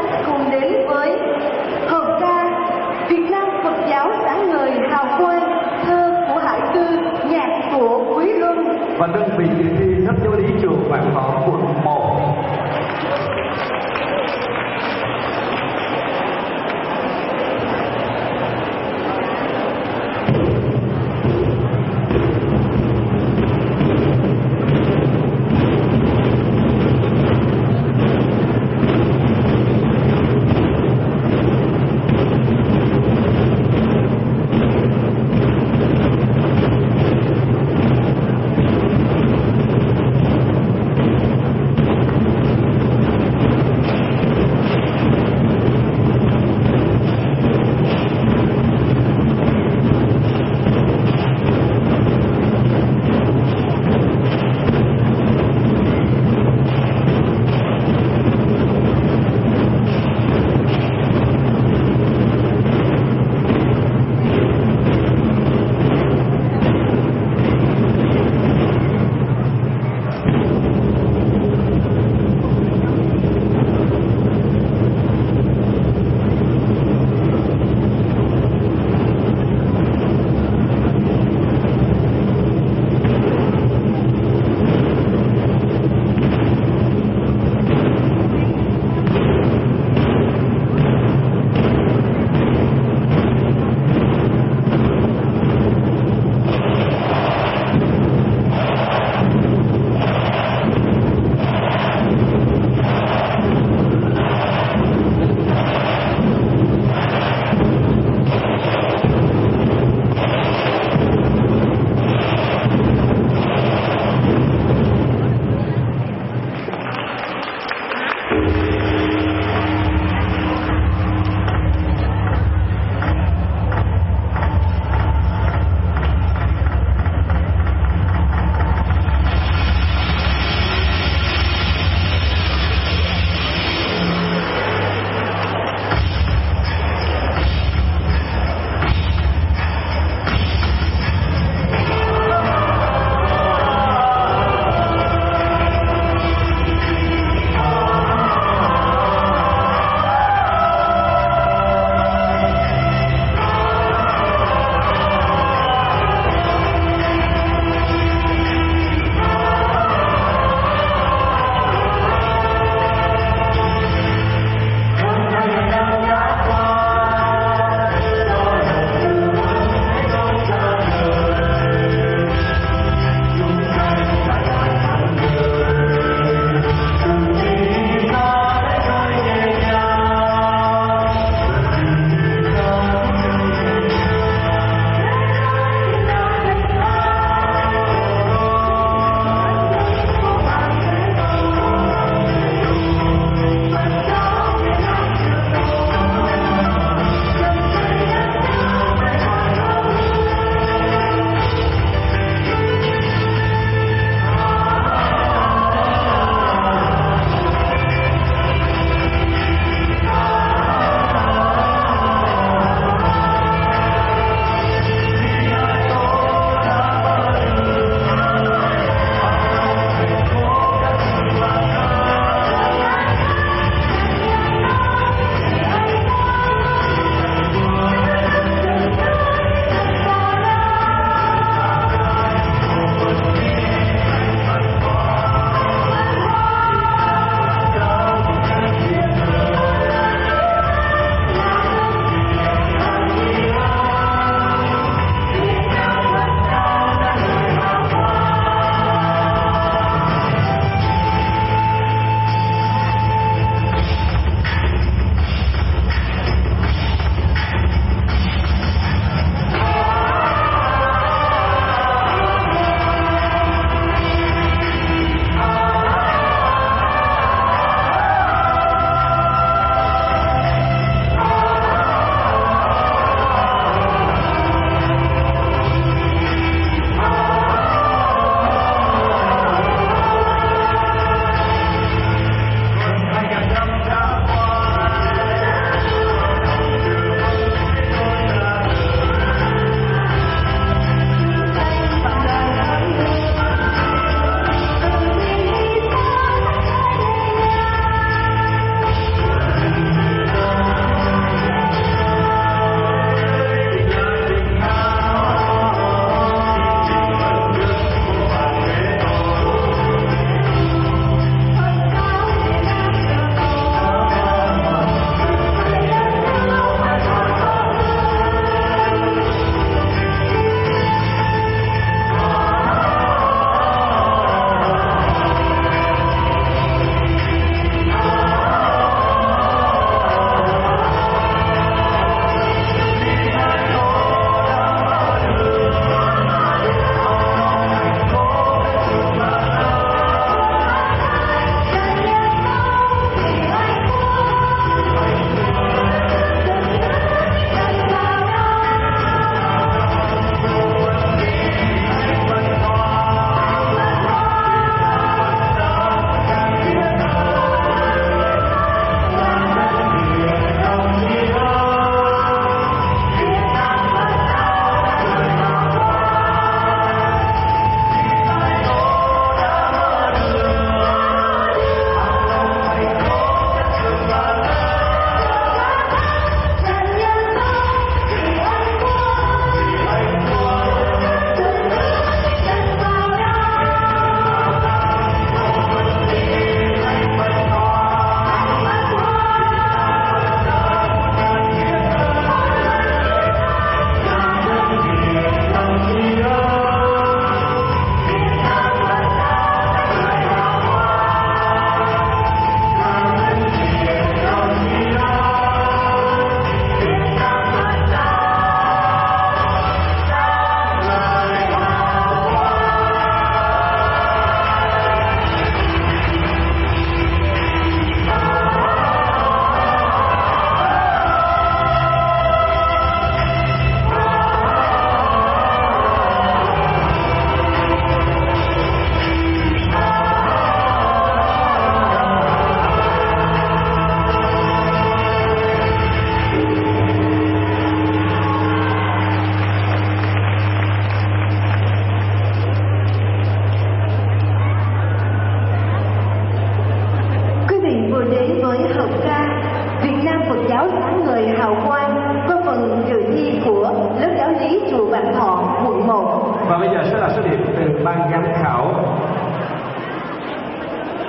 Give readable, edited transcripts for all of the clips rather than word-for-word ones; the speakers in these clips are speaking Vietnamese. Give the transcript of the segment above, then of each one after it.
cùng đến với hợp ca Việt Nam Phật giáo sáng ngời hào quang, thơ của Hải Tư, nhạc của Quý Luân. Và đơn vị dự thi thấp giáo lý trường Vạn Thọ quận 1.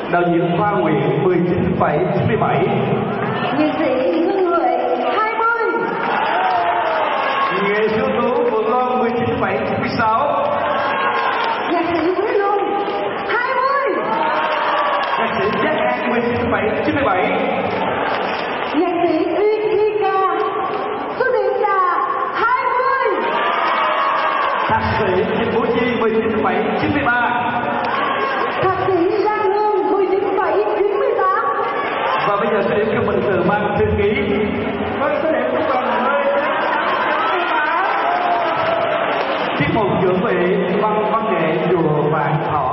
đạo diễn Khoa Nguyễn 19,97. Nghệ sĩ Hương Huệ 20. Nghệ sĩ ưu tú Phượng Loan 19,96. Nhạc sĩ Quế Luân 20. Nhạc sĩ Giác An 19,97. Nhạc sĩ Uyên Thi Ca số tiền là 20. Thạc sĩ Trịnh Bố Chi 19,93. Thạc sĩ Lan Hương 19,98. Và bây giờ số điểm trung bình từ ban thư ký. Với số điểm của mình hơi tiết mục chuẩn bị văn nghệ chùa Vạn Thọ.